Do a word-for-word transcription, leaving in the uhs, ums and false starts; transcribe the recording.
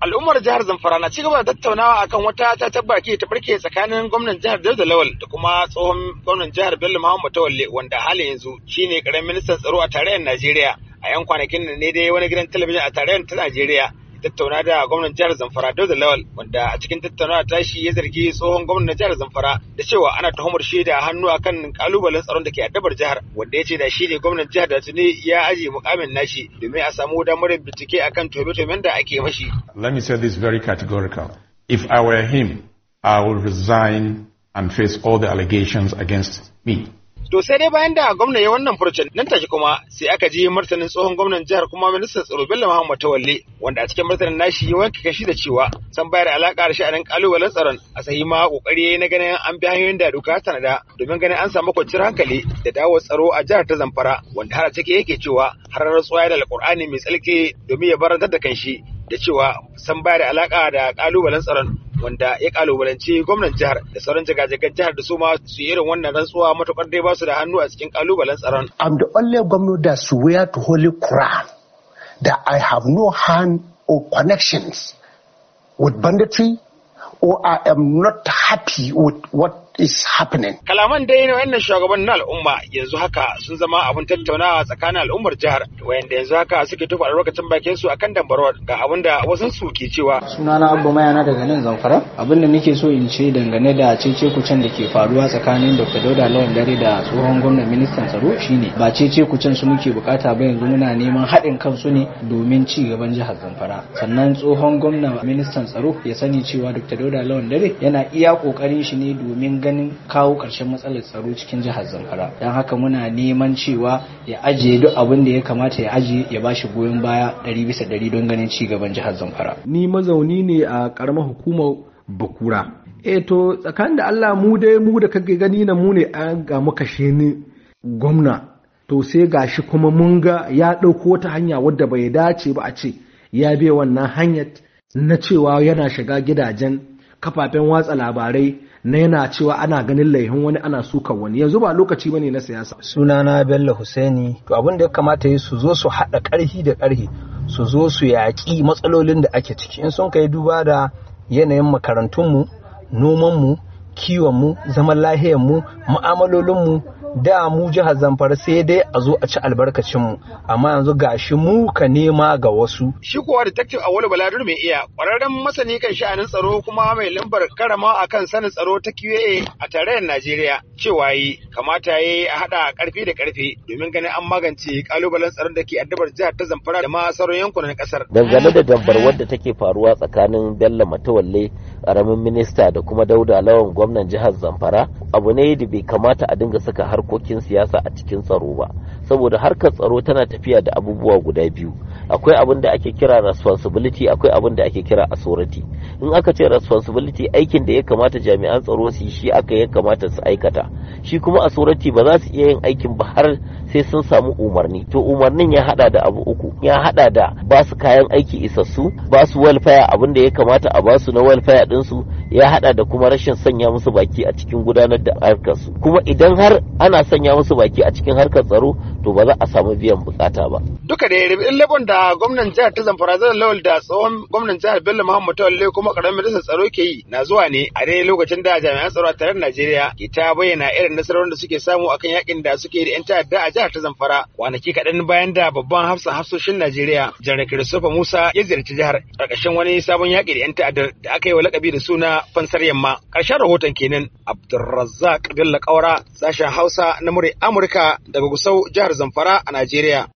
Al'ummar jihar Zamfara na cigaba da tattaunawa akan wata ta tabbaki ta barke tsakanin gwamnan jihar Dauda Lawal da kuma tsohon gwamnan jihar Bello Muhammad Matawalle wanda halin yanzu shine karamin ministan tsaro a tarayyar Najeriya. A yan kwanakin nan ne dai wani gidan talabijin a tarayyar ta Najeriya tattauna da gwamnan jihar Zamfara Dauda Lawal wanda a cikin tattaunawa tashi ya zargi tsohon gwamnan jihar Zamfara da cewa ana tuhumar shi da hannu akan kalubalen tsaron da ke addabar jihar, wanda ya ce da shi ne gwamnan jihar da tuni ya aje mukamin nashi domin a samu damar bincike akan tuhume-tuhumen da ake mashi. Let me say this very categorical. If I were him, I would resign and face all the allegations against me. To sai dai bayan da gwamna ya wannan furucin nan take kuma sai aka ji martanin tsohon gwamnan jihar kuma ministan tsaro Bello Muhammad Matawalle wanda a cikin martanin nashi ya wanke kashi da cewa san bayar alaka da sha'anin kalubalen tsaron a sahi ma kokari na ganin an bi hanyoyin da doka ta nada domin ganin an samu kwanciyar hankali da dawo tsaro a jihar ta Zamfara, wanda har a cike yake cewa har rantsuwa da Alƙur'ani mai tsalke domin ya barantar da kanshi da cewa san bayar alaka da kalubalen tsaron, wanda ya kalubalanci gwamnan jihar da sauran jagajagan jihar da su ma su yi irin wannan rantsuwa matukar dai ba su da hannu a cikin kalubalen tsaron. I'm the only governor that swear to Holy Quran that I have no hand or connections with banditry, or I am not happy with what is happening. Kalaman dai na wannan shugaban na al'umma yanzu haka sun zama abun tattaunawa tsakanin al'ummar jihar, wayanda yanzu haka suke tufa albarkacin bakin su akan dambarwar ga abin da wasu su ke cewa. Sunana Abba Mayana daga nan Zamfara. Abin da nake so in ce dangane da cece kucen da ke faruwa tsakanin Doctor Dauda Lawal Dare da tsohon gwamnan ministan tsaro shine ba cece kucen su muke bukata ba, yanzu muna neman haɗin kansu ne domin ci gaban jihar Zamfara. Sannan tsohon gwamnan ministan tsaro ya sani cewa Doctor Dauda Lawal Dare yana iya kokarin shi ne domin ganin kawo ƙarshen matsalar tsaro cikin jihar Zamfara. Don haka muna neman cewa ya ajiye duk abin da ya kamata ya ajiye, ya bashi goyon baya ɗari bisa ɗari don ganin ci gaban jihar Zamfara. Ni mazauni ne a ƙaramar hukumar Bakura. Eh to tsakanin da Allah mu dai mu da kage gani na mu ne an ga muka ni gwamna. To sai gashi kuma mun ga ya ɗauko wata hanya wadda bai dace ba a ce ya bi wannan hanyar na cewa yana shiga gidajen kafafen watsa labarai na yana cewa ana ganin laihin wani ana suka wani. Yanzu ba lokaci bane na siyasa. Sunana Bello Husaini. To abin da ya kamata yi su zo su haɗa ƙarfi da ƙarfi, su zo su yaƙi matsalolin da ake ciki. In sun kai duba da yanayin makarantunmu, nomanmu, kiwonmu, zaman lahiyarmu, mu'amalolinmu, da mu jihar Zamfara sai dai a zo a ci albarkacin mu, amma yanzu gashi mu ka nema ga wasu. Shi kuwa detective Awolu Baladur mai iya kwararren masani kan sha'anin tsaro kuma mai lambar karama akan sanin tsaro ta Q A a tarayyar Najeriya cewa yi kamata yayi a hada karfi da karfi domin ganin an magance kalubalen tsaron da ke addabar jihar ta Zamfara da ma sauran yankunan kasar. Dangane da dambarwar da take faruwa tsakanin Bello Matawalle karamin minista da kuma Dauda Lawan gwamnan jihar Zamfara, abu ne da bai kamata a dinga saka harkokin siyasa a cikin tsaro ba, saboda harkar tsaro tana tafiya da abubuwa guda biyu. Akwai abin da ake kira responsibility, akwai abin da ake kira authority. In aka ce responsibility, aikin da ya kamata jami'an tsaro su yi shi aka ya kamata su aikata, shi kuma authority ba za su iya yin aikin ba har sai sun samu umarni. To umarnin ya hada da abu uku, ya hada da ba su kayan aiki isassu, ba su welfare abin da ya kamata a ba su na welfare ɗinsu, ya hada da kuma rashin sanya musu baki a cikin gudanar da harkarsu. Kuma idan har ana sanya musu baki a cikin harkar tsaro, to ba za a samu biyan bukata ba. Duka da rabin labon da gwamnan jihar ta Zamfara Dauda Lawal da tsohon gwamnan jihar Bello Muhammad Matawalle kuma karamin ministan tsaro ke yi na zuwa ne a dai lokacin da jami'an tsaro a tarayyar Najeriya ke ta bayyana irin nasarorin da suke samu akan yakin da suke da 'yan ta'adda a jihar ta Zamfara, kwanaki kaɗan bayan da babban hafsan hafsoshin Najeriya Janar Christopher Musa ya ziyarci jihar ƙarƙashin wani sabon yaƙi da 'yan ta'addar da aka yi wa lakabi da suna Fansar Yamma. Ƙarshen rahoton kenan. Abdulrazzaq Bello Kaura, sashen Hausa na Amurka daga Gusau, jihar Zamfara a Najeriya.